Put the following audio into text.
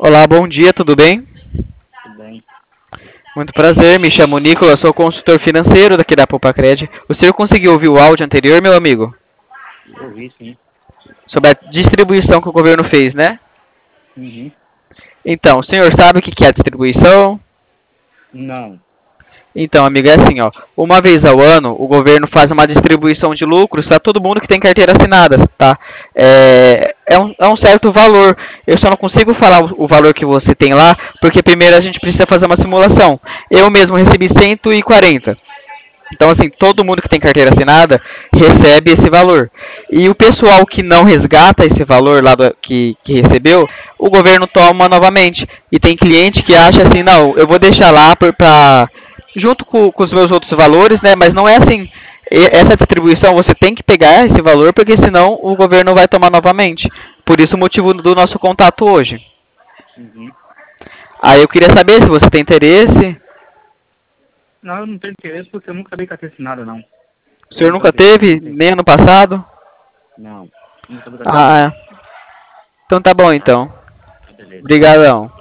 Olá, bom dia, tudo bem? Tudo bem. Muito prazer, me chamo Nicolas, sou consultor financeiro daqui da Popacred. O senhor conseguiu ouvir o áudio anterior, meu amigo? Eu vi, sim. Sobre a distribuição que o governo fez, né? Uhum. Então, o senhor sabe o que é a distribuição? Não. Então, amigo, é assim, ó. Uma vez ao ano, o governo faz uma distribuição de lucros para todo mundo que tem carteira assinada, tá? É um certo valor. Eu só não consigo falar o valor que você tem lá, porque primeiro a gente precisa fazer uma simulação. Eu mesmo recebi 140. Então, assim, todo mundo que tem carteira assinada recebe esse valor. E o pessoal que não resgata esse valor lá que recebeu, o governo toma novamente. E tem cliente que acha assim, não, eu vou deixar lá junto com os meus outros valores, né? Mas não é assim. Essa distribuição você tem que pegar esse valor, porque senão o governo vai tomar novamente. Por isso o motivo do nosso contato hoje. Uhum. Aí eu queria saber se você tem interesse. Não, eu não tenho interesse porque eu nunca dei carteira assinada, não. O Eu senhor nunca nunca fiz isso, teve, não tem. nem ano passado? Não. Nunca dei carteira assinada. Ah, então tá bom então. Beleza. Obrigadão.